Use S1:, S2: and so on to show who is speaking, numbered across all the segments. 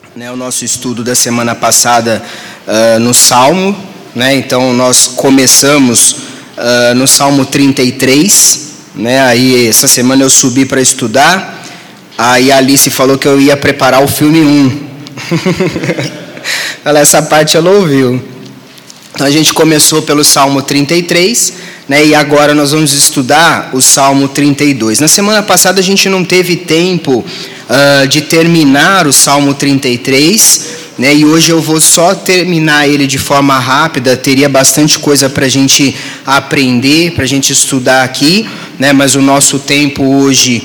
S1: O nosso estudo da semana passada no Salmo, então nós começamos no Salmo 33, aí essa semana eu subi para estudar, aí a Alice falou que eu ia preparar o filme 1, essa parte ela ouviu. Então a gente começou pelo Salmo 33, e agora nós vamos estudar o Salmo 32. Na semana passada a gente não teve tempo de terminar o Salmo 33, e hoje eu vou só terminar ele de forma rápida. Teria bastante coisa para a gente aprender, para a gente estudar aqui, mas o nosso tempo hoje,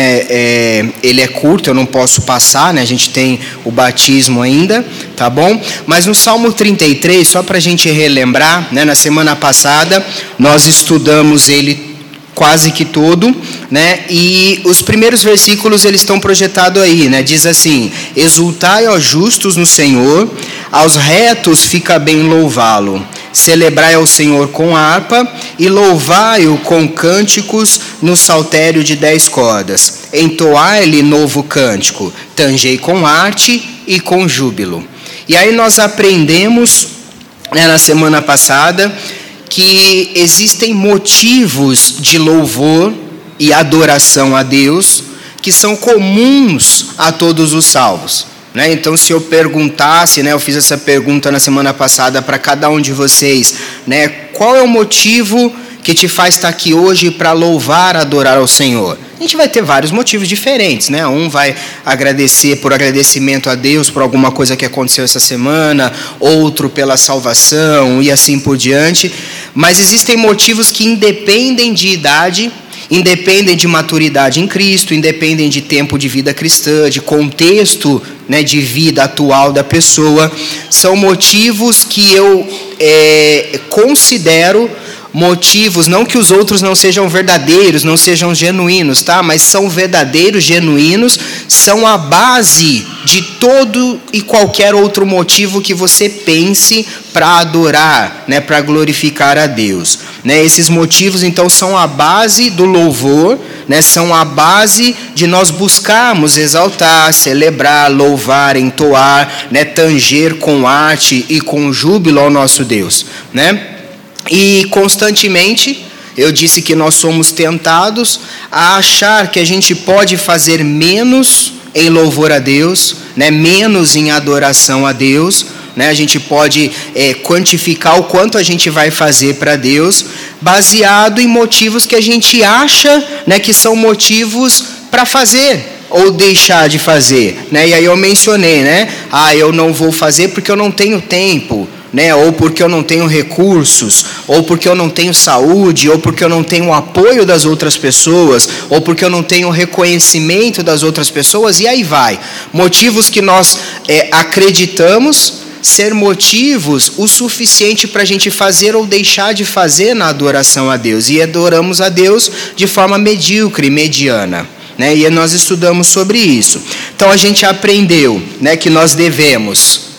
S1: ele é curto, eu não posso passar, a gente tem o batismo ainda, tá bom? Mas no Salmo 33, só para a gente relembrar, na semana passada nós estudamos ele quase que todo, e os primeiros versículos eles estão projetados aí, diz assim: exultai, ó justos, no Senhor, aos retos fica bem louvá-lo, celebrai ao Senhor com harpa e louvai-o com cânticos no saltério de 10 cordas, entoai-lhe novo cântico, tangei com arte e com júbilo. E aí nós aprendemos, na semana passada, que existem motivos de louvor e adoração a Deus que são comuns a todos os salvos. Então, se eu perguntasse, eu fiz essa pergunta na semana passada para cada um de vocês, qual é o motivo que te faz estar aqui hoje para louvar, adorar ao Senhor? A gente vai ter vários motivos diferentes, Um vai agradecer por agradecimento a Deus por alguma coisa que aconteceu essa semana, outro pela salvação e assim por diante. Mas existem motivos que independem de idade, independem de maturidade em Cristo, independem de tempo de vida cristã, de contexto, de vida atual da pessoa. São motivos que eu considero motivos, não que os outros não sejam verdadeiros, não sejam genuínos, mas são verdadeiros, genuínos, são a base de todo e qualquer outro motivo que você pense para adorar, para glorificar a Deus. Esses motivos, então, são a base do louvor, são a base de nós buscarmos exaltar, celebrar, louvar, entoar, tanger com arte e com júbilo ao nosso Deus, E constantemente eu disse que nós somos tentados a achar que a gente pode fazer menos em louvor a Deus, menos em adoração a Deus, A gente pode quantificar o quanto a gente vai fazer para Deus, baseado em motivos que a gente acha, que são motivos para fazer ou deixar de fazer, E aí eu mencionei, eu não vou fazer porque eu não tenho tempo, ou porque eu não tenho recursos, ou porque eu não tenho saúde, ou porque eu não tenho o apoio das outras pessoas, ou porque eu não tenho o reconhecimento das outras pessoas, e aí vai. Motivos que nós acreditamos ser motivos o suficiente para a gente fazer ou deixar de fazer na adoração a Deus, e adoramos a Deus de forma medíocre, mediana. E nós estudamos sobre isso. Então a gente aprendeu, que nós devemos...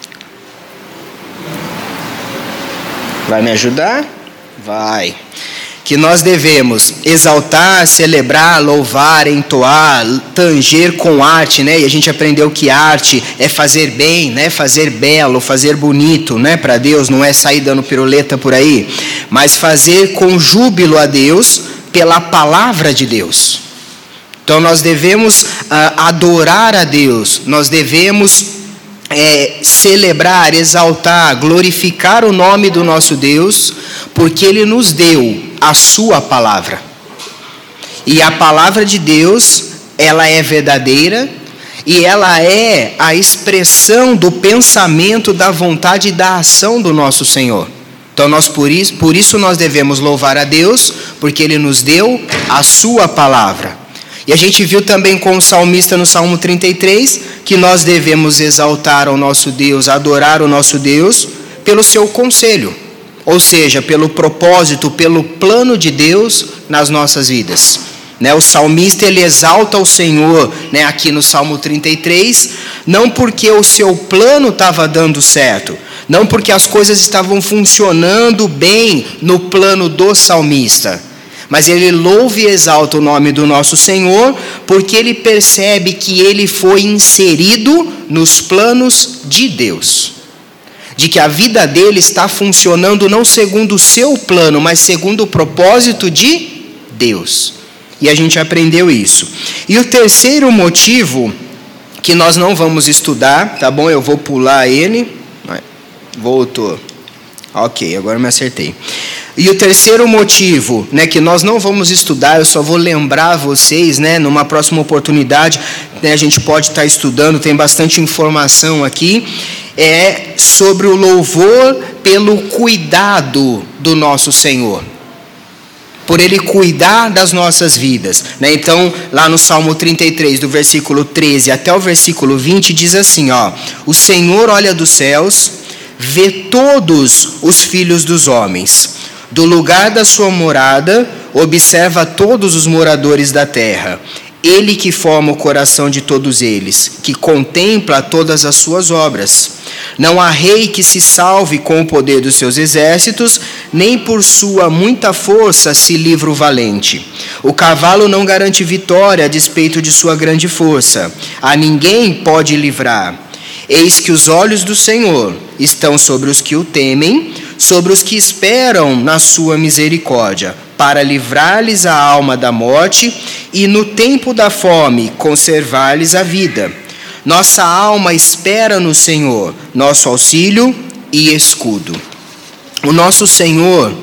S1: Vai me ajudar? Vai. Que nós devemos exaltar, celebrar, louvar, entoar, tanger com arte, E a gente aprendeu que arte é fazer bem, fazer belo, fazer bonito, para Deus, não é sair dando piruleta por aí, mas fazer com júbilo a Deus pela palavra de Deus. Então nós devemos adorar a Deus, nós devemos celebrar, exaltar, glorificar o nome do nosso Deus, porque Ele nos deu a sua palavra. E a palavra de Deus, ela é verdadeira, e ela é a expressão do pensamento, da vontade e da ação do nosso Senhor. Então por isso nós devemos louvar a Deus, porque Ele nos deu a sua palavra. E a gente viu também com o salmista no Salmo 33, que nós devemos exaltar o nosso Deus, adorar o nosso Deus, pelo seu conselho. Ou seja, pelo propósito, pelo plano de Deus nas nossas vidas. O salmista, ele exalta o Senhor, aqui no Salmo 33, não porque o seu plano estava dando certo, não porque as coisas estavam funcionando bem no plano do salmista, Mas ele louva e exalta o nome do nosso Senhor, porque ele percebe que ele foi inserido nos planos de Deus. De que a vida dele está funcionando não segundo o seu plano, mas segundo o propósito de Deus. E a gente aprendeu isso. E o terceiro motivo, que nós não vamos estudar, tá bom? Eu vou pular ele. Voltou. Ok, agora me acertei. E o terceiro motivo, né, que nós não vamos estudar, eu só vou lembrar vocês, né, numa próxima oportunidade, né, a gente pode estar estudando, tem bastante informação aqui, é sobre o louvor pelo cuidado do nosso Senhor. Por ele cuidar das nossas vidas, né? Então, lá no Salmo 33, do versículo 13 até o versículo 20, diz assim, ó: o Senhor olha dos céus, vê todos os filhos dos homens, do lugar da sua morada, observa todos os moradores da terra. Ele que forma o coração de todos eles, que contempla todas as suas obras. Não há rei que se salve com o poder dos seus exércitos, nem por sua muita força se livra o valente. O cavalo não garante vitória a despeito de sua grande força. A ninguém pode livrar. Eis que os olhos do Senhor estão sobre os que o temem, sobre os que esperam na sua misericórdia, para livrar-lhes a alma da morte e no tempo da fome conservar-lhes a vida. Nossa alma espera no Senhor, nosso auxílio e escudo. O nosso Senhor,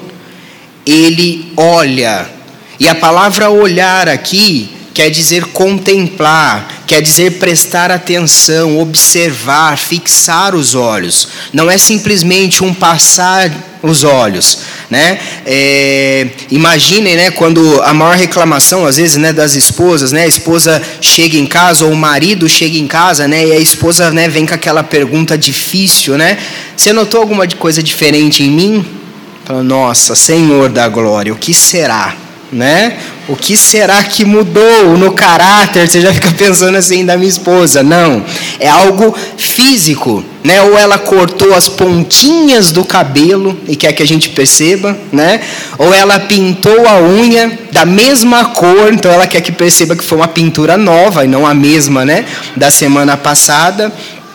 S1: ele olha, e a palavra olhar aqui quer dizer contemplar, quer dizer prestar atenção, observar, fixar os olhos. Não é simplesmente um passar os olhos, né? Imaginem, né, quando a maior reclamação, às vezes, né, das esposas, né, a esposa chega em casa, ou o marido chega em casa, né, e a esposa, né, vem com aquela pergunta difícil, né? Você notou alguma coisa diferente em mim? Fala, nossa, Senhor da glória, o que será? Né? O que será que mudou no caráter? Você já fica pensando assim da minha esposa. Não, é algo físico, né? Ou ela cortou as pontinhas do cabelo e quer que a gente perceba, né? Ou ela pintou a unha da mesma cor, então ela quer que perceba que foi uma pintura nova e não a mesma, né, da semana passada.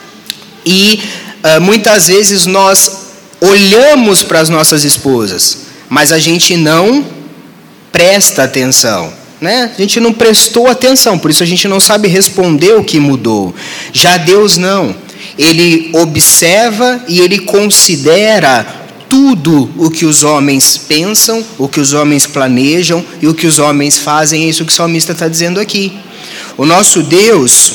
S1: E muitas vezes nós olhamos para as nossas esposas, mas a gente não presta atenção, né? A gente não prestou atenção, por isso a gente não sabe responder o que mudou. Já Deus não, ele observa e ele considera tudo o que os homens pensam, o que os homens planejam e o que os homens fazem. É isso que o salmista está dizendo aqui. O nosso Deus,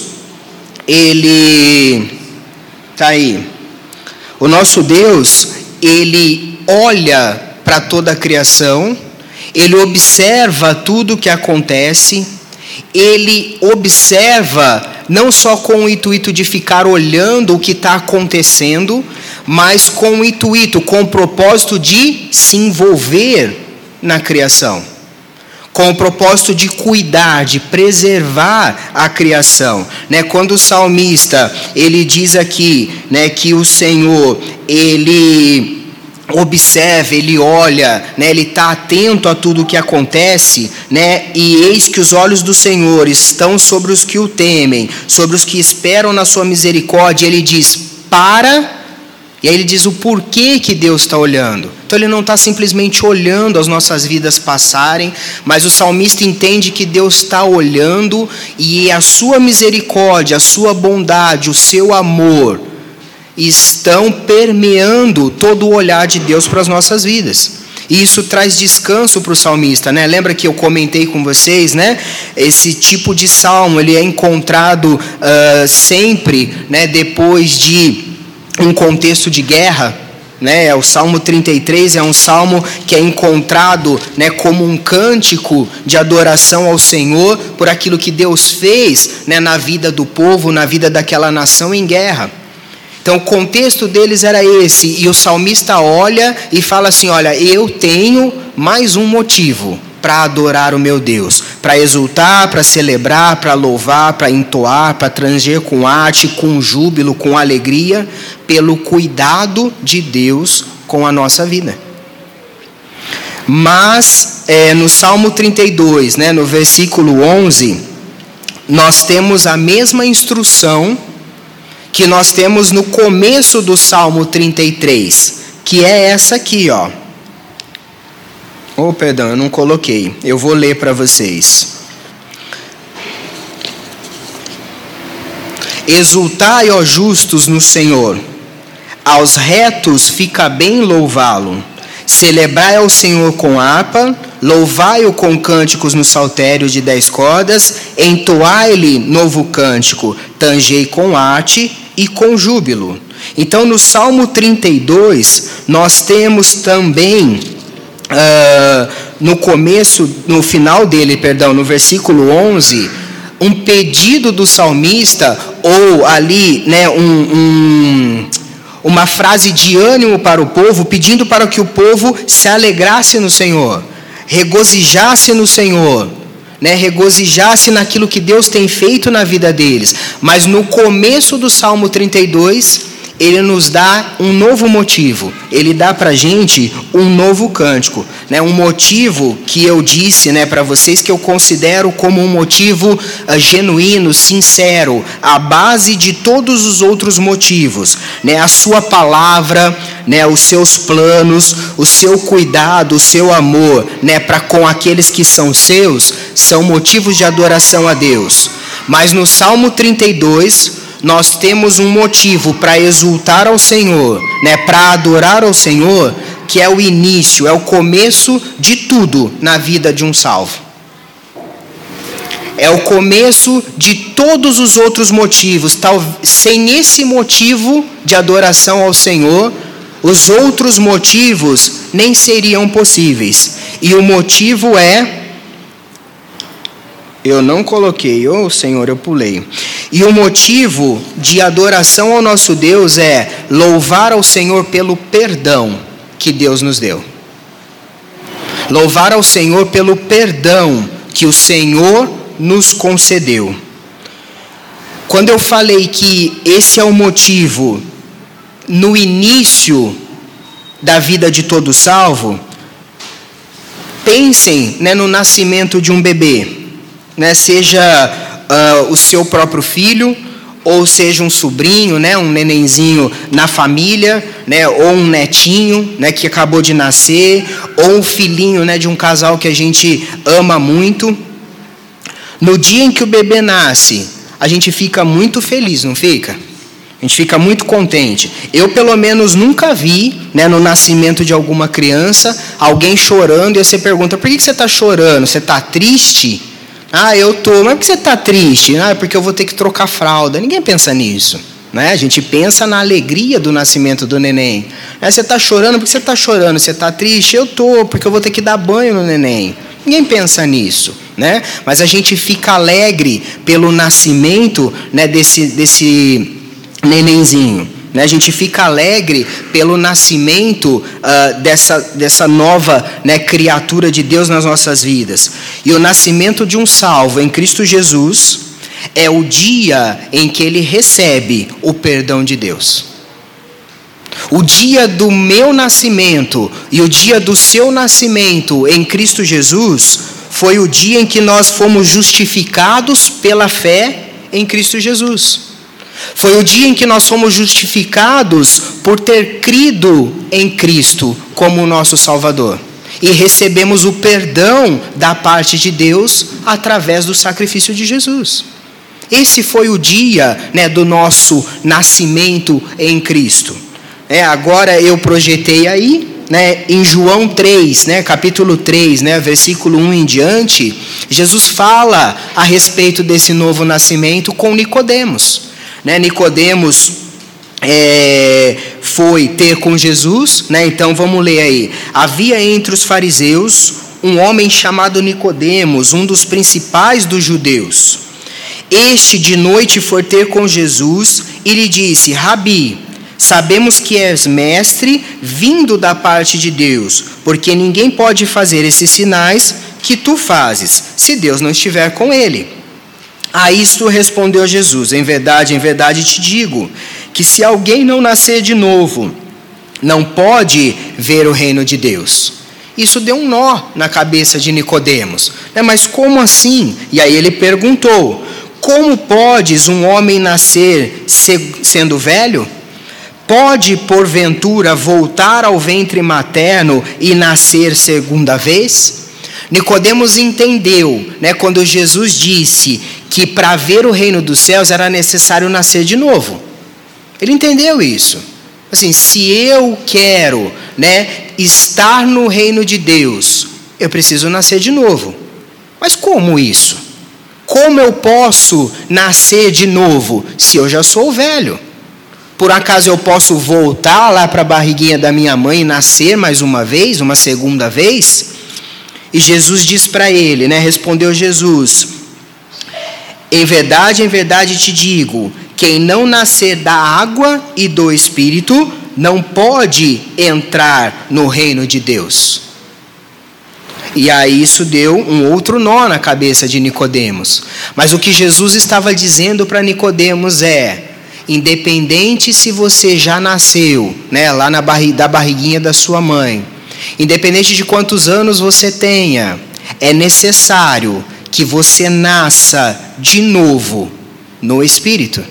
S1: ele está aí. O nosso Deus, ele olha para toda a criação, ele observa tudo o que acontece, ele observa não só com o intuito de ficar olhando o que está acontecendo, mas com o intuito, com o propósito de se envolver na criação, com o propósito de cuidar, de preservar a criação, né? Quando o salmista, ele diz aqui, né, que o Senhor, ele observa, ele olha, né, ele está atento a tudo o que acontece, né, e eis que os olhos do Senhor estão sobre os que o temem, sobre os que esperam na sua misericórdia. Ele diz, e aí ele diz o porquê que Deus está olhando. Então ele não está simplesmente olhando as nossas vidas passarem, mas o salmista entende que Deus está olhando e a sua misericórdia, a sua bondade, o seu amor estão permeando todo o olhar de Deus para as nossas vidas. E isso traz descanso para o salmista, né? Lembra que eu comentei com vocês, né? Esse tipo de salmo, ele é encontrado sempre, né, depois de um contexto de guerra, né? O Salmo 33 é um salmo que é encontrado, né, como um cântico de adoração ao Senhor por aquilo que Deus fez, né, na vida do povo, na vida daquela nação em guerra. Então o contexto deles era esse, e o salmista olha e fala assim, olha, eu tenho mais um motivo para adorar o meu Deus, para exultar, para celebrar, para louvar, para entoar, para tranger com arte, com júbilo, com alegria, pelo cuidado de Deus com a nossa vida. Mas no Salmo 32, né, no versículo 11, nós temos a mesma instrução que nós temos no começo do Salmo 33, que é essa aqui, ó. Oh, perdão, eu não coloquei. Eu vou ler para vocês. Exultai, ó justos, no Senhor. Aos retos fica bem louvá-lo. Celebrai ao Senhor com harpa, louvai-o com cânticos no saltério de 10 cordas, entoai-lhe novo cântico, tangei com arte e com júbilo. Então, no Salmo 32, nós temos também, no final dele, no versículo 11, um pedido do salmista, ou ali, né, uma frase de ânimo para o povo, pedindo para que o povo se alegrasse no Senhor, regozijasse no Senhor, né, regozijasse naquilo que Deus tem feito na vida deles. Mas no começo do Salmo 32, ele nos dá um novo motivo, ele dá para a gente um novo cântico, né? Um motivo que eu disse, né, para vocês, que eu considero como um motivo genuíno, sincero, a base de todos os outros motivos, né? A sua palavra, né, os seus planos, o seu cuidado, o seu amor, né, para com aqueles que são seus, são motivos de adoração a Deus. Mas no Salmo 32, nós temos um motivo para exultar ao Senhor, né, para adorar ao Senhor, que é o início, é o começo de tudo na vida de um salvo. É o começo de todos os outros motivos. Sem esse motivo de adoração ao Senhor, os outros motivos nem seriam possíveis. E o motivo é... Eu não coloquei, Senhor, eu pulei. E o motivo de adoração ao nosso Deus é louvar ao Senhor pelo perdão que Deus nos deu. Louvar ao Senhor pelo perdão que o Senhor nos concedeu. Quando eu falei que esse é o motivo no início da vida de todo salvo, pensem, né, no nascimento de um bebê. Né, seja o seu próprio filho, ou seja um sobrinho, né, um nenenzinho na família, né, ou um netinho, né, que acabou de nascer, ou um filhinho, né, de um casal que a gente ama muito. No dia em que o bebê nasce, a gente fica muito feliz, não fica? A gente fica muito contente. Eu, pelo menos, nunca vi, né, no nascimento de alguma criança, alguém chorando, e você pergunta, por que você está chorando? Você está triste? Ah, eu estou. Mas por que você está triste? Ah, porque eu vou ter que trocar fralda. Ninguém pensa nisso, né? A gente pensa na alegria do nascimento do neném. Você está chorando? Por que você está chorando? Você está triste? Eu estou, porque eu vou ter que dar banho no neném. Ninguém pensa nisso, né? Mas a gente fica alegre pelo nascimento, né, desse nenenzinho. A gente fica alegre pelo nascimento dessa nova, né, criatura de Deus nas nossas vidas. E o nascimento de um salvo em Cristo Jesus é o dia em que ele recebe o perdão de Deus. O dia do meu nascimento e o dia do seu nascimento em Cristo Jesus foi o dia em que nós fomos justificados pela fé em Cristo Jesus. Foi o dia em que nós fomos justificados por ter crido em Cristo como o nosso Salvador. E recebemos o perdão da parte de Deus através do sacrifício de Jesus. Esse foi o dia, né, do nosso nascimento em Cristo. Agora eu projetei aí, né, em João 3, né, capítulo 3, né, versículo 1 em diante, Jesus fala a respeito desse novo nascimento com Nicodemos. Nicodemos foi ter com Jesus, né? Então vamos ler aí. Havia entre os fariseus um homem chamado Nicodemos, um dos principais dos judeus. Este de noite foi ter com Jesus e lhe disse: Rabi, sabemos que és mestre vindo da parte de Deus, porque ninguém pode fazer esses sinais que tu fazes, se Deus não estiver com ele. A isto respondeu Jesus: em verdade te digo, que se alguém não nascer de novo, não pode ver o reino de Deus. Isso deu um nó na cabeça de Nicodemos. Mas como assim? E aí ele perguntou: como podes um homem nascer sendo velho? Pode, porventura, voltar ao ventre materno e nascer segunda vez? Nicodemos entendeu, quando Jesus disse que para ver o reino dos céus era necessário nascer de novo. Ele entendeu isso. Assim, se eu quero, estar no reino de Deus, eu preciso nascer de novo. Mas como isso? Como eu posso nascer de novo se eu já sou velho? Por acaso eu posso voltar lá para a barriguinha da minha mãe e nascer mais uma vez, uma segunda vez? E Jesus diz para ele, respondeu Jesus: em verdade te digo, quem não nascer da água e do Espírito não pode entrar no reino de Deus. E aí isso deu um outro nó na cabeça de Nicodemos. Mas o que Jesus estava dizendo para Nicodemos é: independente se você já nasceu, lá da barriguinha da sua mãe, independente de quantos anos você tenha, é necessário que você nasça de novo no Espírito.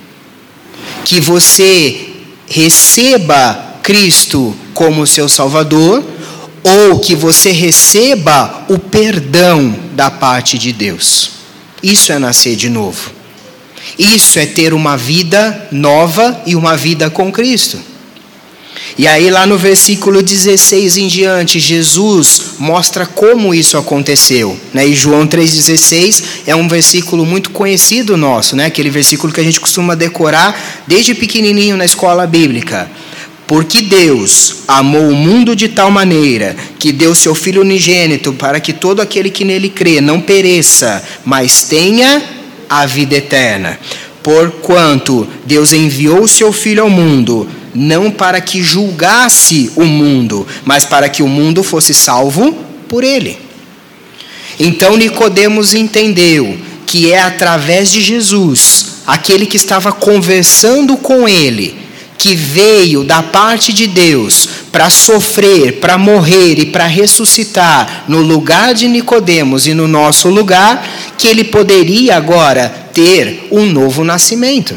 S1: Que você receba Cristo como seu Salvador, ou que você receba o perdão da parte de Deus. Isso é nascer de novo. Isso é ter uma vida nova e uma vida com Cristo. E aí lá no versículo 16 em diante, Jesus mostra como isso aconteceu. E João 3,16 é um versículo muito conhecido nosso, aquele versículo que a gente costuma decorar desde pequenininho na escola bíblica. Porque Deus amou o mundo de tal maneira que deu seu Filho unigênito para que todo aquele que nele crê não pereça, mas tenha a vida eterna. Porquanto Deus enviou o seu Filho ao mundo, não para que julgasse o mundo, mas para que o mundo fosse salvo por ele. Então Nicodemos entendeu que é através de Jesus, aquele que estava conversando com ele, que veio da parte de Deus para sofrer, para morrer e para ressuscitar no lugar de Nicodemos e no nosso lugar, que ele poderia agora ter um novo nascimento.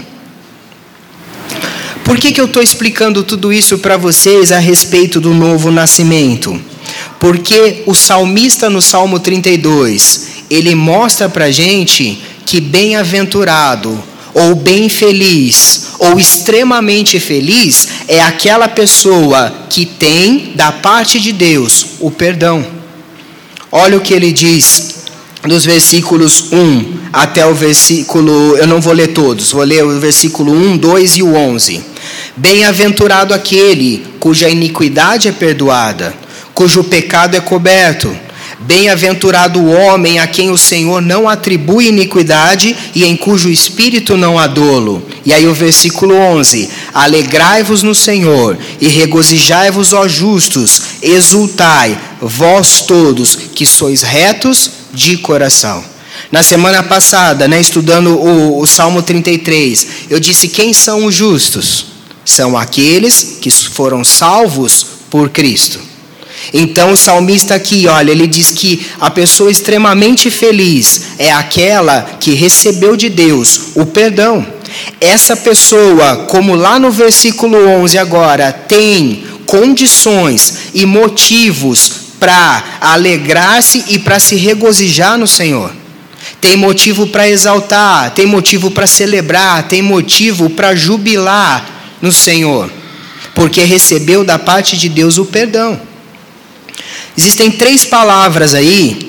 S1: Por que eu estou explicando tudo isso para vocês a respeito do novo nascimento? Porque o salmista no Salmo 32, ele mostra para a gente que bem-aventurado, ou bem feliz, ou extremamente feliz, é aquela pessoa que tem da parte de Deus o perdão. Olha o que ele diz dos versículos 1 até o versículo, eu não vou ler todos, vou ler o versículo 1, 2 e o 11. Bem-aventurado aquele cuja iniquidade é perdoada, cujo pecado é coberto. Bem-aventurado o homem a quem o Senhor não atribui iniquidade e em cujo espírito não há dolo. E aí o versículo 11: alegrai-vos no Senhor e regozijai-vos, ó justos, exultai, vós todos que sois retos de coração. Na semana passada, estudando o Salmo 33, eu disse: quem são os justos? São aqueles que foram salvos por Cristo. Então o salmista aqui, ele diz que a pessoa extremamente feliz é aquela que recebeu de Deus o perdão. Essa pessoa, como lá no versículo 11 agora, tem condições e motivos para alegrar-se e para se regozijar no Senhor. Tem motivo para exaltar, tem motivo para celebrar, tem motivo para jubilar no Senhor, porque recebeu da parte de Deus o perdão. Existem 3 palavras aí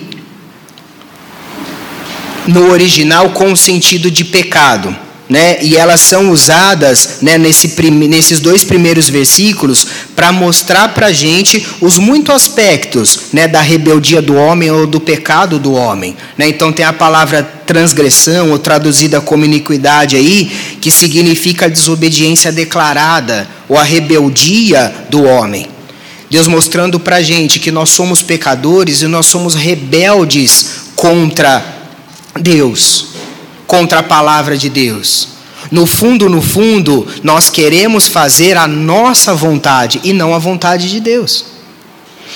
S1: no original com o sentido de pecado, e elas são usadas, nesses 2 primeiros versículos para mostrar para a gente os muitos aspectos, da rebeldia do homem ou do pecado do homem. Então tem a palavra transgressão, ou traduzida como iniquidade aí, que significa a desobediência declarada ou a rebeldia do homem. Deus mostrando para a gente que nós somos pecadores e nós somos rebeldes contra Deus, contra a palavra de Deus. No fundo, nós queremos fazer a nossa vontade e não a vontade de Deus.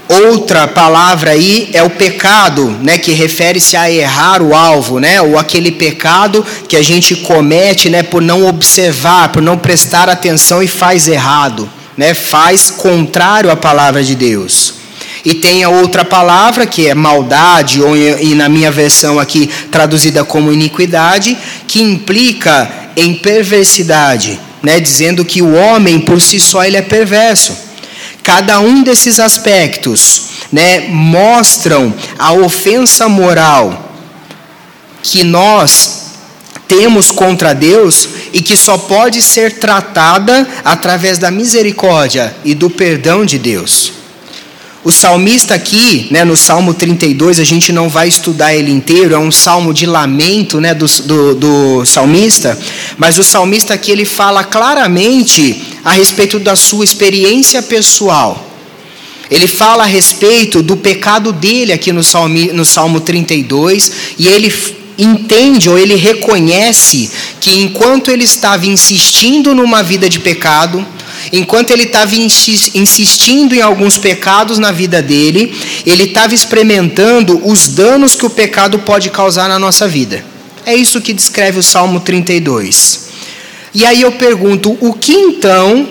S1: Outra palavra aí é o pecado, né, que refere-se a errar o alvo, né, ou aquele pecado que a gente comete, né, por não observar, por não prestar atenção e faz errado, né, faz contrário à palavra de Deus. E tem a outra palavra que é maldade, e na minha versão aqui traduzida como iniquidade, que implica em perversidade, né, dizendo que o homem por si só ele é perverso. Cada um desses aspectos, né, mostram a ofensa moral que nós temos contra Deus e que só pode ser tratada através da misericórdia e do perdão de Deus. O salmista aqui, né, no Salmo 32, a gente não vai estudar ele inteiro, é um salmo de lamento, né, do salmista, mas o salmista aqui ele fala claramente a respeito da sua experiência pessoal. Ele fala a respeito do pecado dele aqui no Salmo 32, e ele entende ou ele reconhece que enquanto ele estava insistindo numa vida de pecado, enquanto ele estava insistindo em alguns pecados na vida dele, ele estava experimentando os danos que o pecado pode causar na nossa vida. É isso que descreve o Salmo 32. E aí eu pergunto, o que então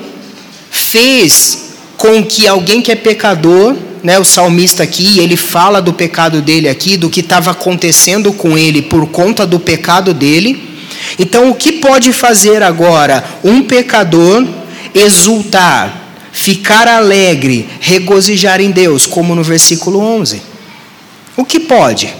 S1: fez com que alguém que é pecador, né, o salmista aqui, ele fala do pecado dele aqui, do que estava acontecendo com ele por conta do pecado dele. Então o que pode fazer agora um pecador exultar, ficar alegre, regozijar em Deus, como no versículo 11? O que pode?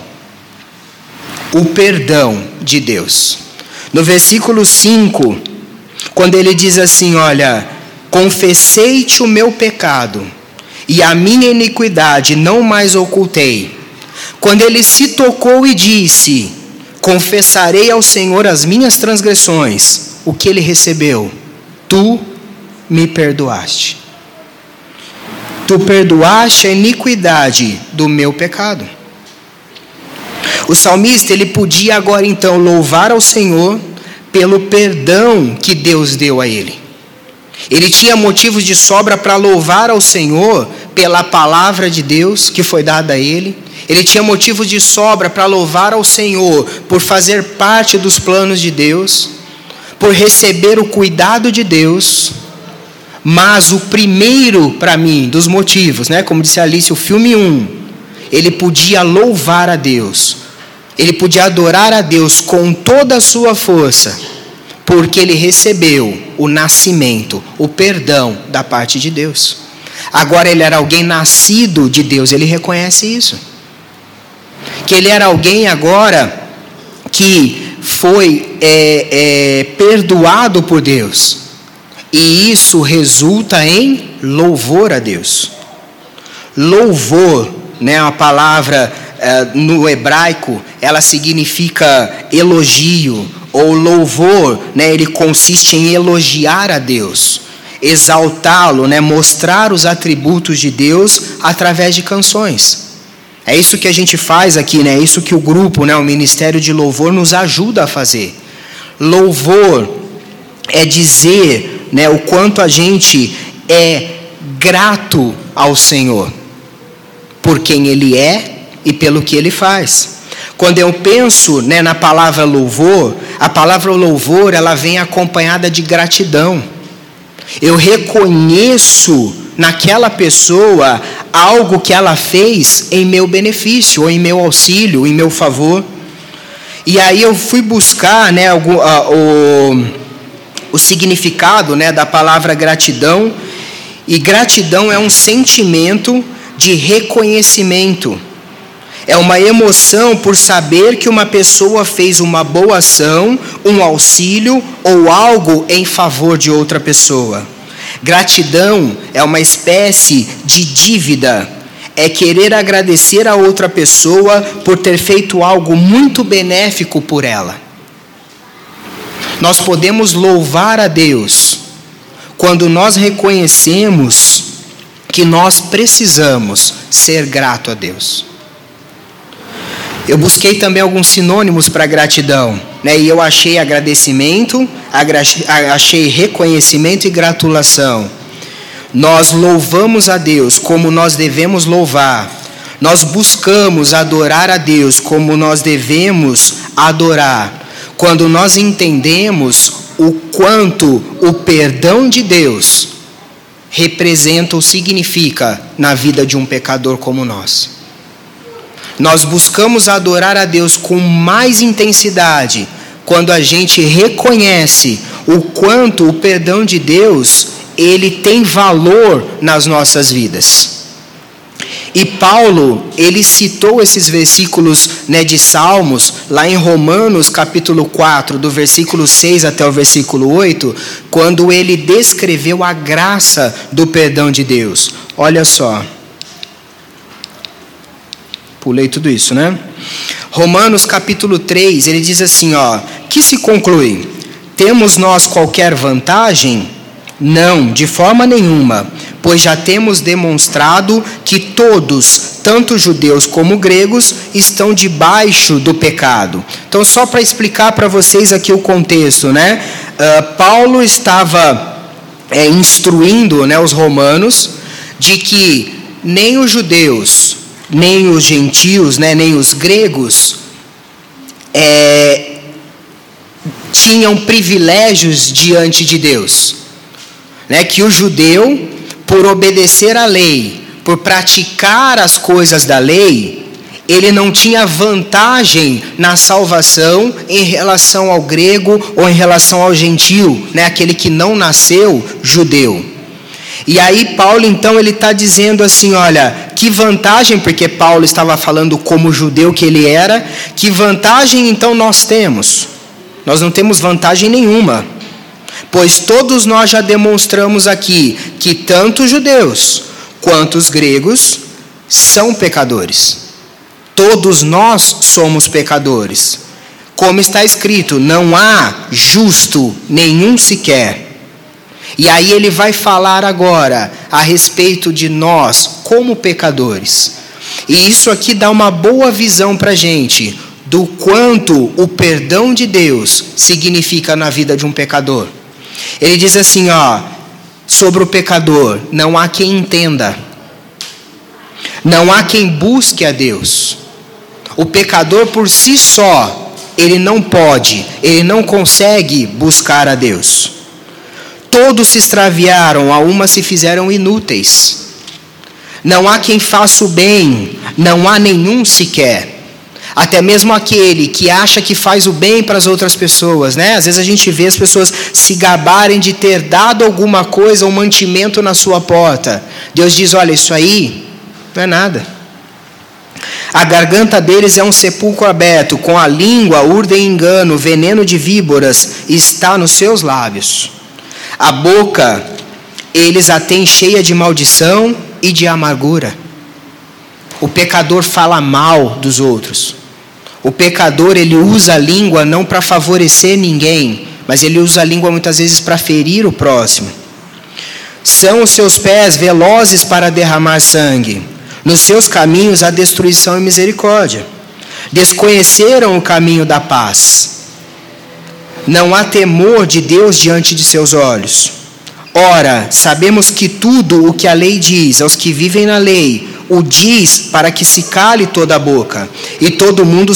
S1: O perdão de Deus. No versículo 5, quando ele diz assim, olha, confessei-te o meu pecado, e a minha iniquidade não mais ocultei. Quando ele se tocou e disse, confessarei ao Senhor as minhas transgressões, o que ele recebeu? Tu me perdoaste. Tu perdoaste a iniquidade do meu pecado. O salmista, ele podia agora então louvar ao Senhor pelo perdão que Deus deu a ele. Ele tinha motivos de sobra para louvar ao Senhor pela palavra de Deus que foi dada a ele. Ele tinha motivos de sobra para louvar ao Senhor por fazer parte dos planos de Deus, por receber o cuidado de Deus. Mas o primeiro, para mim, dos motivos, né, como disse Alice, o filme 1, ele podia louvar a Deus, ele podia adorar a Deus com toda a sua força, porque ele recebeu o nascimento, o perdão da parte de Deus. Agora ele era alguém nascido de Deus, ele reconhece isso. Que ele era alguém agora que foi perdoado por Deus. E isso resulta em louvor a Deus. Louvor, né, a palavra no hebraico, ela significa elogio, ou louvor, né, ele consiste em elogiar a Deus, exaltá-lo, né, mostrar os atributos de Deus através de canções. É isso que a gente faz aqui, né, é isso que o grupo, né, o Ministério de Louvor nos ajuda a fazer. Louvor é dizer, né, o quanto a gente é grato ao Senhor, por quem Ele é e pelo que Ele faz. Quando eu penso, né, na palavra louvor, a palavra louvor ela vem acompanhada de gratidão. Eu reconheço naquela pessoa algo que ela fez em meu benefício, ou em meu auxílio, em meu favor. E aí eu fui buscar, né, o significado, né, da palavra gratidão. E gratidão é um sentimento de reconhecimento. É uma emoção por saber que uma pessoa fez uma boa ação, um auxílio ou algo em favor de outra pessoa. Gratidão é uma espécie de dívida. É querer agradecer a outra pessoa por ter feito algo muito benéfico por ela. Nós podemos louvar a Deus quando nós reconhecemos que nós precisamos ser grato a Deus. Eu busquei também alguns sinônimos para gratidão, né? E eu achei agradecimento, achei reconhecimento e gratulação. nós louvamos a Deus como nós devemos louvar, nós buscamos adorar a Deus como nós devemos adorar, quando nós entendemos o quanto o perdão de Deus representa ou significa na vida de um pecador como nós. Nós buscamos adorar a Deus com mais intensidade quando a gente reconhece o quanto o perdão de Deus, ele tem valor nas nossas vidas. E Paulo, ele citou esses versículos, de Salmos, lá em Romanos capítulo 4, do versículo 6 até o versículo 8, quando ele descreveu a graça do perdão de Deus. Olha só. Pulei tudo isso, Romanos capítulo 3, ele diz assim, que se conclui? Temos nós qualquer vantagem? Não, de forma nenhuma, pois já temos demonstrado que todos, tanto judeus como gregos, estão debaixo do pecado. Então, só para explicar para vocês aqui o contexto, Paulo estava instruindo, os romanos, de que nem os judeus, nem os gentios, nem os gregos, tinham privilégios diante de Deus. Que o judeu, por obedecer à lei, por praticar as coisas da lei, ele não tinha vantagem na salvação em relação ao grego ou em relação ao gentio, aquele que não nasceu judeu. E aí Paulo, então, ele está dizendo assim, olha, que vantagem, porque Paulo estava falando como judeu que ele era, que vantagem então nós temos? Nós não temos vantagem nenhuma. Pois todos nós já demonstramos aqui que tanto os judeus quanto os gregos são pecadores. Todos nós somos pecadores. Como está escrito, não há justo nenhum sequer. E aí ele vai falar agora a respeito de nós como pecadores. E isso aqui dá uma boa visão para a gente do quanto o perdão de Deus significa na vida de um pecador. Ele diz assim, sobre o pecador, não há quem entenda, não há quem busque a Deus. O pecador por si só, ele não pode, ele não consegue buscar a Deus. Todos se extraviaram, a uma se fizeram inúteis. Não há quem faça o bem, não há nenhum sequer. Até mesmo aquele que acha que faz o bem para as outras pessoas, Às vezes a gente vê as pessoas se gabarem de ter dado alguma coisa, um mantimento na sua porta. Deus diz, olha, isso aí não é nada. A garganta deles é um sepulcro aberto, com a língua urdem engano, veneno de víboras está nos seus lábios. A boca eles a têm cheia de maldição e de amargura. O pecador fala mal dos outros. O pecador, ele usa a língua não para favorecer ninguém, mas ele usa a língua muitas vezes para ferir o próximo. São os seus pés velozes para derramar sangue. Nos seus caminhos há destruição e misericórdia. Desconheceram o caminho da paz. Não há temor de Deus diante de seus olhos. Ora, sabemos que tudo o que a lei diz aos que vivem na lei, o diz para que se cale toda a boca, e todo mundo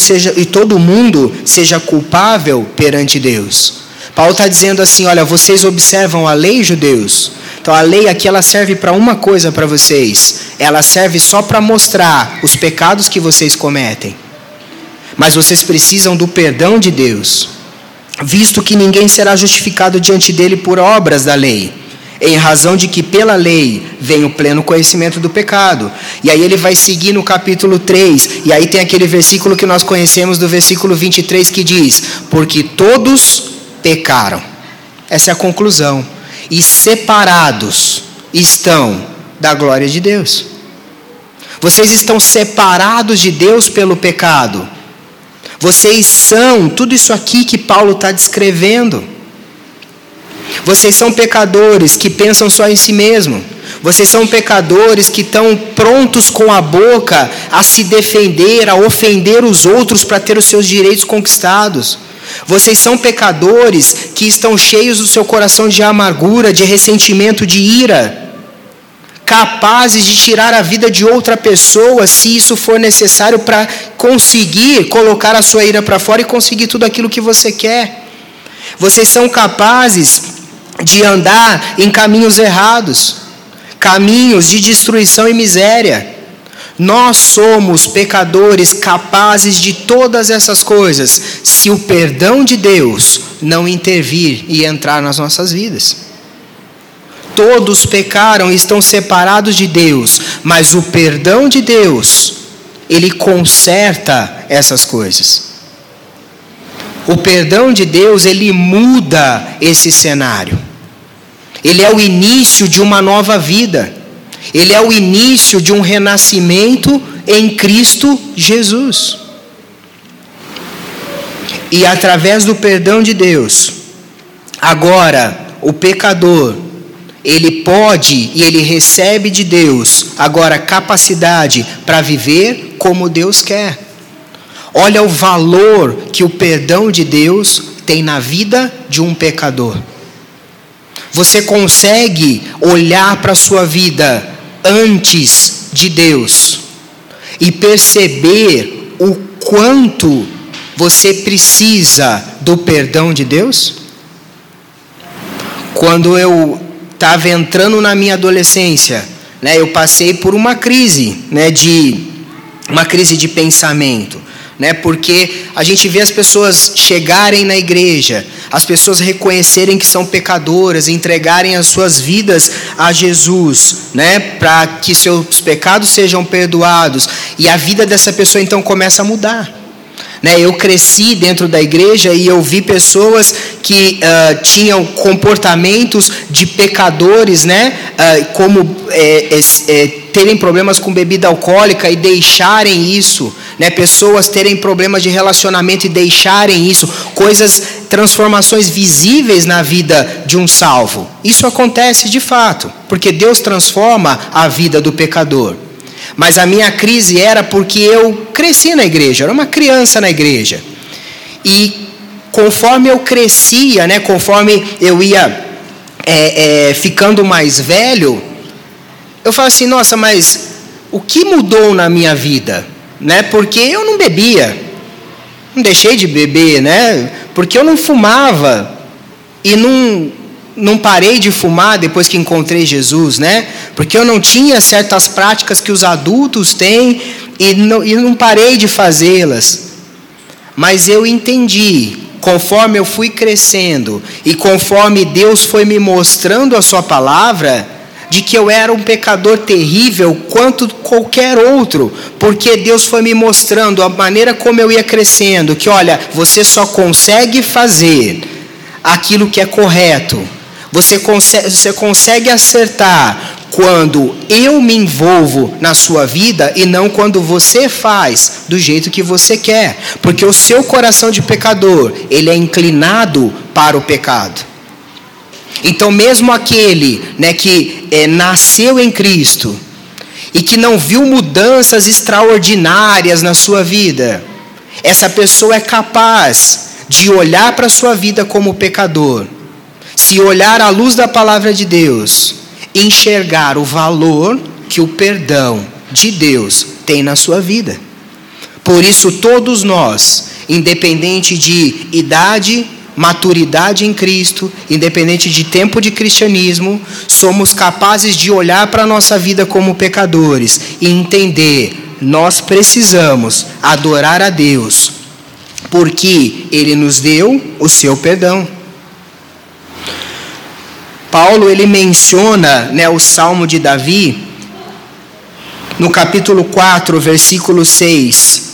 S1: seja culpável perante Deus. Paulo está dizendo assim, olha, vocês observam a lei, judeus? Então a lei aqui, ela serve para uma coisa para vocês, ela serve só para mostrar os pecados que vocês cometem. Mas vocês precisam do perdão de Deus, visto que ninguém será justificado diante dele por obras da lei, em razão de que pela lei vem o pleno conhecimento do pecado. E aí ele vai seguir no capítulo 3, e aí tem aquele versículo que nós conhecemos do versículo 23 que diz, porque todos pecaram. Essa é a conclusão. E separados estão da glória de Deus. Vocês estão separados de Deus pelo pecado. Vocês são tudo isso aqui que Paulo está descrevendo. Vocês são pecadores que pensam só em si mesmo. Vocês são pecadores que estão prontos com a boca a se defender, a ofender os outros para ter os seus direitos conquistados. Vocês são pecadores que estão cheios do seu coração de amargura, de ressentimento, de ira. capazes de tirar a vida de outra pessoa, se isso for necessário para conseguir colocar a sua ira para fora e conseguir tudo aquilo que você quer. Vocês são capazes de andar em caminhos errados, caminhos de destruição e miséria. Nós somos pecadores capazes de todas essas coisas, se o perdão de Deus não intervir e entrar nas nossas vidas. Todos pecaram e estão separados de Deus, mas o perdão de Deus, ele conserta essas coisas. O perdão de Deus, ele muda esse cenário. Ele é o início de uma nova vida. Ele é o início de um renascimento em Cristo Jesus. E através do perdão de Deus, agora o pecador, ele pode e ele recebe de Deus agora capacidade para viver como Deus quer. Olha o valor que o perdão de Deus tem na vida de um pecador. Você consegue olhar para a sua vida antes de Deus e perceber o quanto você precisa do perdão de Deus? Quando eu estava entrando na minha adolescência, eu passei por uma crise, uma crise de pensamento. Porque a gente vê as pessoas chegarem na igreja, as pessoas reconhecerem que são pecadoras, entregarem as suas vidas a Jesus, para que seus pecados sejam perdoados, e a vida dessa pessoa então começa a mudar. Eu cresci dentro da igreja e eu vi pessoas que tinham comportamentos de pecadores, como terem problemas com bebida alcoólica e deixarem isso, pessoas terem problemas de relacionamento e deixarem isso, transformações visíveis na vida de um salvo. Isso acontece de fato, porque Deus transforma a vida do pecador. Mas a minha crise era porque eu cresci na igreja, era uma criança na igreja. E conforme eu crescia, conforme eu ia ficando mais velho, eu falo assim, nossa, mas o que mudou na minha vida? Porque eu não bebia, não deixei de beber, porque eu não fumava e não parei de fumar depois que encontrei Jesus, porque eu não tinha certas práticas que os adultos têm e não parei de fazê-las. Mas eu entendi, conforme eu fui crescendo e conforme Deus foi me mostrando a sua palavra, de que eu era um pecador terrível quanto qualquer outro, porque Deus foi me mostrando a maneira como eu ia crescendo, que olha, você só consegue fazer aquilo que é correto, você consegue acertar quando eu me envolvo na sua vida e não quando você faz do jeito que você quer, porque o seu coração de pecador, ele é inclinado para o pecado. Então mesmo aquele que nasceu em Cristo e que não viu mudanças extraordinárias na sua vida, essa pessoa é capaz de olhar para a sua vida como pecador, se olhar à luz da palavra de Deus, enxergar o valor que o perdão de Deus tem na sua vida. Por isso todos nós, independente de idade, maturidade em Cristo, independente de tempo de cristianismo, somos capazes de olhar para a nossa vida como pecadores e entender, nós precisamos adorar a Deus, porque Ele nos deu o seu perdão. Paulo, ele menciona o Salmo de Davi, no capítulo 4, versículo 6,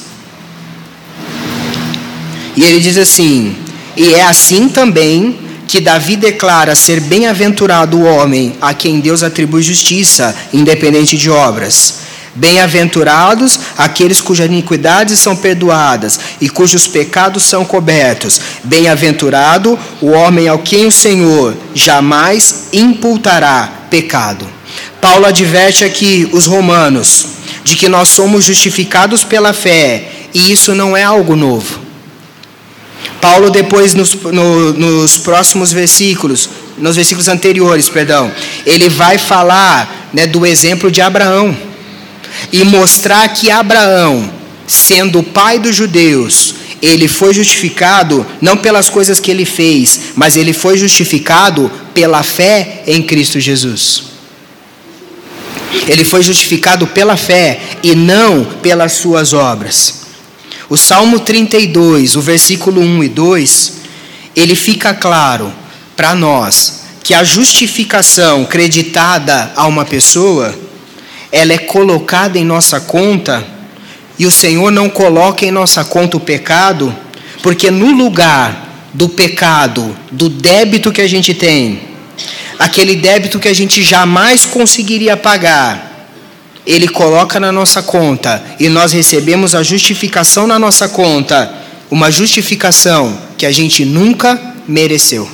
S1: e ele diz assim: e é assim também que Davi declara ser bem-aventurado o homem a quem Deus atribui justiça, independente de obras. Bem-aventurados aqueles cujas iniquidades são perdoadas e cujos pecados são cobertos. Bem-aventurado o homem ao quem o Senhor jamais imputará pecado. Paulo adverte aqui os romanos de que nós somos justificados pela fé, e isso não é algo novo. Paulo depois nos próximos versículos, nos versículos anteriores, ele vai falar né, do exemplo de Abraão e mostrar que Abraão, sendo o pai dos judeus, ele foi justificado não pelas coisas que ele fez, mas ele foi justificado pela fé em Cristo Jesus. Ele foi justificado pela fé e não pelas suas obras. O Salmo 32, o versículo 1 e 2, ele fica claro para nós que a justificação creditada a uma pessoa, ela é colocada em nossa conta, e o Senhor não coloca em nossa conta o pecado, porque no lugar do pecado, do débito que a gente tem, aquele débito que a gente jamais conseguiria pagar, Ele coloca na nossa conta, e nós recebemos a justificação na nossa conta, uma justificação que a gente nunca mereceu.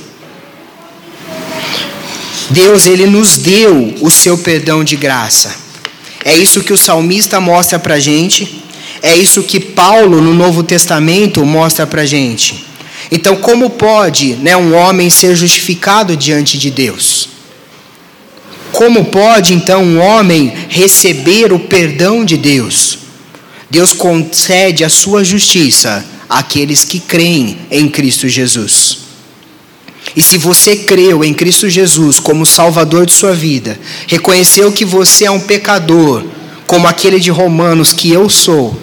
S1: Deus, Ele nos deu o seu perdão de graça. É isso que o salmista mostra para a gente, é isso que Paulo no Novo Testamento mostra para a gente. Então, como pode, né, um homem ser justificado diante de Deus? Como pode, então, um homem receber o perdão de Deus? Deus concede a sua justiça àqueles que creem em Cristo Jesus. E se você creu em Cristo Jesus como Salvador de sua vida, reconheceu que você é um pecador, como aquele de Romanos que eu sou,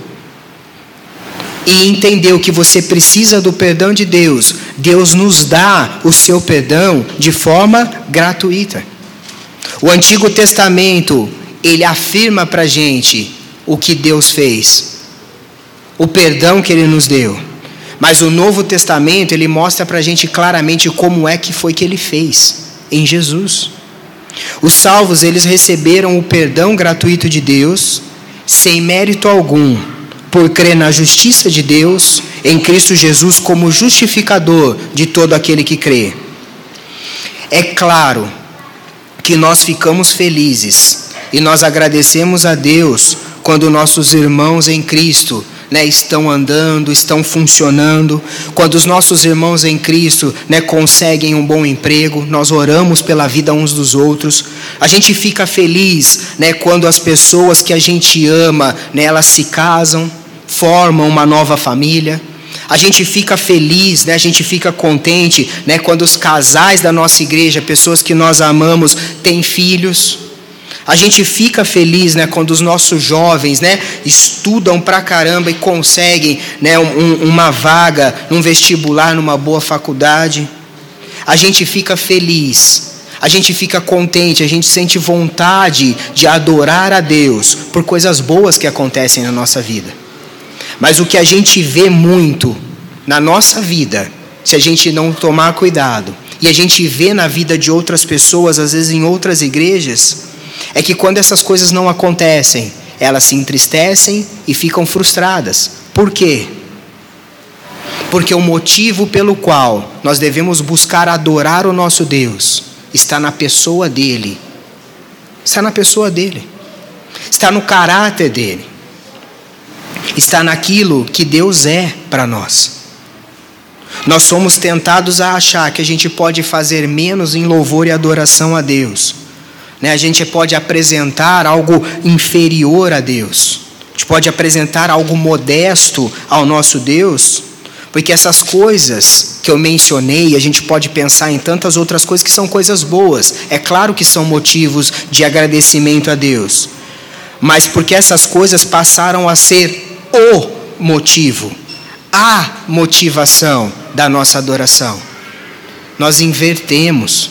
S1: e entendeu que você precisa do perdão de Deus, Deus nos dá o seu perdão de forma gratuita. O Antigo Testamento, ele afirma para a gente o que Deus fez, o perdão que Ele nos deu. Mas o Novo Testamento, ele mostra para a gente claramente como é que foi que Ele fez, em Jesus. Os salvos, eles receberam o perdão gratuito de Deus, sem mérito algum, por crer na justiça de Deus, em Cristo Jesus como justificador de todo aquele que crê. É claro que nós ficamos felizes e nós agradecemos a Deus quando nossos irmãos em Cristo, né, estão andando, estão funcionando, quando os nossos irmãos em Cristo, né, conseguem um bom emprego, nós oramos pela vida uns dos outros. A gente fica feliz, né, quando as pessoas que a gente ama, né, elas se casam, formam uma nova família. A gente fica feliz, né, a gente fica contente, né, quando os casais da nossa igreja, pessoas que nós amamos, têm filhos. A gente fica feliz, né, quando os nossos jovens, né, estudam pra caramba e conseguem, né, uma vaga num vestibular, numa boa faculdade. A gente fica feliz, a gente fica contente, a gente sente vontade de adorar a Deus por coisas boas que acontecem na nossa vida. Mas o que a gente vê muito na nossa vida, se a gente não tomar cuidado, e a gente vê na vida de outras pessoas, às vezes em outras igrejas, é que quando essas coisas não acontecem, elas se entristecem e ficam frustradas. Por quê? Porque o motivo pelo qual nós devemos buscar adorar o nosso Deus está na pessoa dele. Está na pessoa dele. Está no caráter dele. Está naquilo que Deus é para nós. Nós somos tentados a achar que a gente pode fazer menos em louvor e adoração a Deus. A gente pode apresentar algo inferior a Deus. A gente pode apresentar algo modesto ao nosso Deus. Porque essas coisas que eu mencionei, a gente pode pensar em tantas outras coisas que são coisas boas. É claro que são motivos de agradecimento a Deus. Mas porque essas coisas passaram a ser o motivo, a motivação da nossa adoração. Nós invertemos.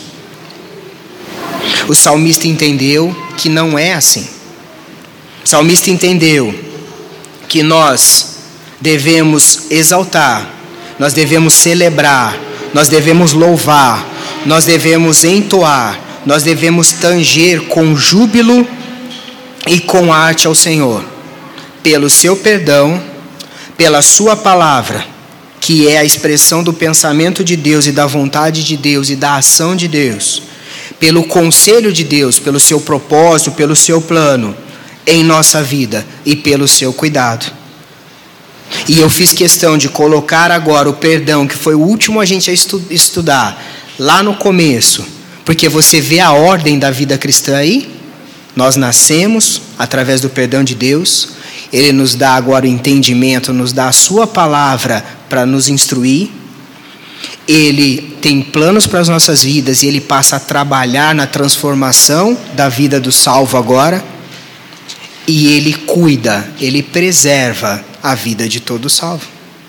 S1: O salmista entendeu que não é assim. O salmista entendeu que nós devemos exaltar, nós devemos celebrar, nós devemos louvar, nós devemos entoar, nós devemos tanger com júbilo e com arte ao Senhor, pelo seu perdão, pela sua palavra, que é a expressão do pensamento de Deus e da vontade de Deus e da ação de Deus, pelo conselho de Deus, pelo seu propósito, pelo seu plano em nossa vida e pelo seu cuidado. E eu fiz questão de colocar agora o perdão, que foi o último a gente a estudar, lá no começo, porque você vê a ordem da vida cristã aí? Nós nascemos através do perdão de Deus. Ele nos dá agora o entendimento, nos dá a sua palavra para nos instruir. Ele tem planos para as nossas vidas e Ele passa a trabalhar na transformação da vida do salvo agora. E Ele cuida, Ele preserva a vida de todo salvo.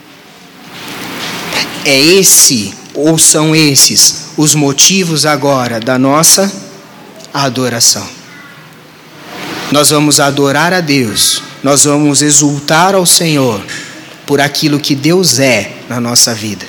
S1: É esse, ou são esses, os motivos agora da nossa adoração. Nós vamos adorar a Deus, nós vamos exultar ao Senhor por aquilo que Deus é na nossa vida.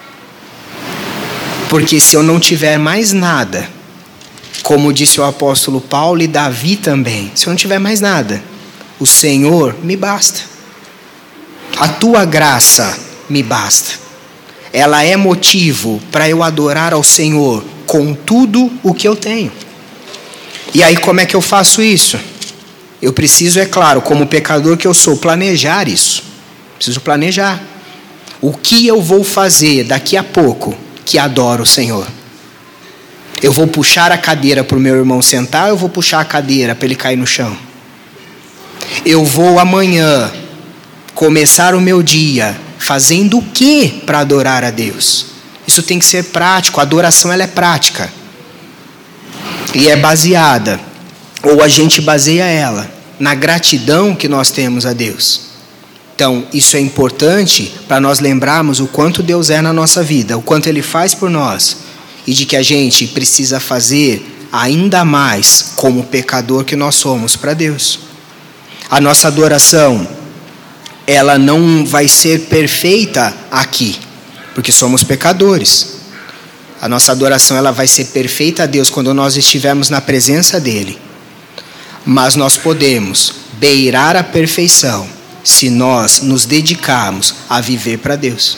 S1: Porque se eu não tiver mais nada, como disse o apóstolo Paulo e Davi também, se eu não tiver mais nada, o Senhor me basta. A tua graça me basta. Ela é motivo para eu adorar ao Senhor com tudo o que eu tenho. E aí como é que eu faço isso? Eu preciso, é claro, como pecador que eu sou, planejar isso. Preciso planejar. O que eu vou fazer daqui a pouco que adoro o Senhor? Eu vou puxar a cadeira para o meu irmão sentar, ou eu vou puxar a cadeira para ele cair no chão? Eu vou amanhã começar o meu dia fazendo o que para adorar a Deus? Isso tem que ser prático, a adoração ela é prática. E é baseada, ou a gente baseia ela, na gratidão que nós temos a Deus. Então, isso é importante para nós lembrarmos o quanto Deus é na nossa vida, o quanto Ele faz por nós, e de que a gente precisa fazer ainda mais como pecador que nós somos para Deus. A nossa adoração, ela não vai ser perfeita aqui, porque somos pecadores. A nossa adoração ela vai ser perfeita a Deus quando nós estivermos na presença dEle. Mas nós podemos beirar a perfeição se nós nos dedicarmos a viver para Deus.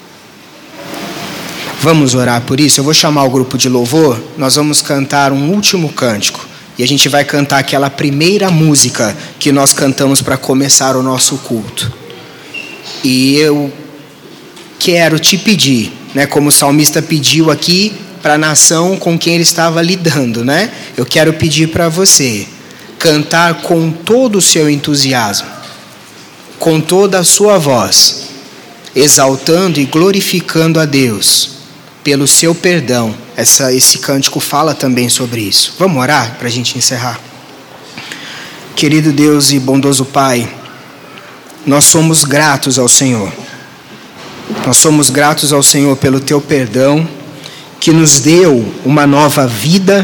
S1: Vamos orar por isso? Eu vou chamar o grupo de louvor, nós vamos cantar um último cântico. E a gente vai cantar aquela primeira música que nós cantamos para começar o nosso culto. E eu quero te pedir, né, como o salmista pediu aqui para a nação com quem ele estava lidando, né? Eu quero pedir para você cantar com todo o seu entusiasmo, com toda a sua voz, exaltando e glorificando a Deus pelo seu perdão. Esse cântico fala também sobre isso. Vamos orar para a gente encerrar? Querido Deus e bondoso Pai, nós somos gratos ao Senhor. Nós somos gratos ao Senhor pelo teu perdão, que nos deu uma nova vida,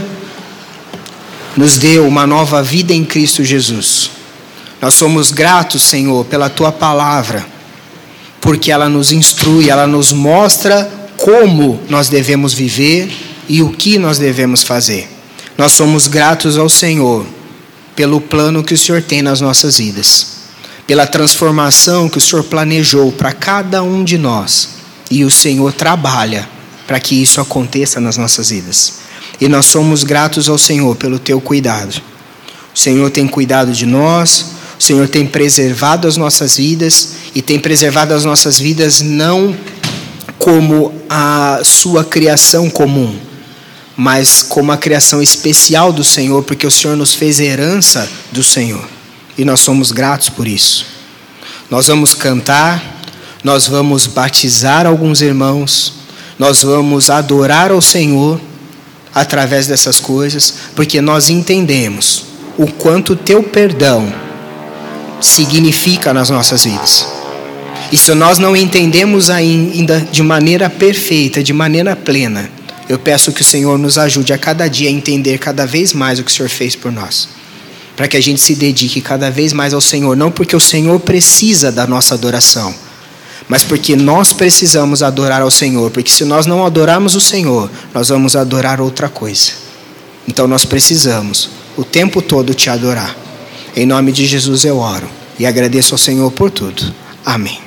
S1: em Cristo Jesus. Nós somos gratos, Senhor, pela tua palavra, porque ela nos instrui, ela nos mostra como nós devemos viver e o que nós devemos fazer. Nós somos gratos ao Senhor pelo plano que o Senhor tem nas nossas vidas, pela transformação que o Senhor planejou para cada um de nós, e o Senhor trabalha para que isso aconteça nas nossas vidas. E nós somos gratos ao Senhor pelo teu cuidado. O Senhor tem cuidado de nós, o Senhor tem preservado as nossas vidas, e tem preservado as nossas vidas não como a sua criação comum, mas como a criação especial do Senhor, porque o Senhor nos fez herança do Senhor. E nós somos gratos por isso. Nós vamos cantar, nós vamos batizar alguns irmãos, nós vamos adorar ao Senhor através dessas coisas, porque nós entendemos o quanto o teu perdão significa nas nossas vidas. E se nós não entendemos ainda de maneira perfeita, de maneira plena, eu peço que o Senhor nos ajude a cada dia a entender cada vez mais o que o Senhor fez por nós, para que a gente se dedique cada vez mais ao Senhor, não porque o Senhor precisa da nossa adoração, mas porque nós precisamos adorar ao Senhor, porque se nós não adorarmos o Senhor, nós vamos adorar outra coisa. Então nós precisamos o tempo todo te adorar. Em nome de Jesus eu oro e agradeço ao Senhor por tudo. Amém.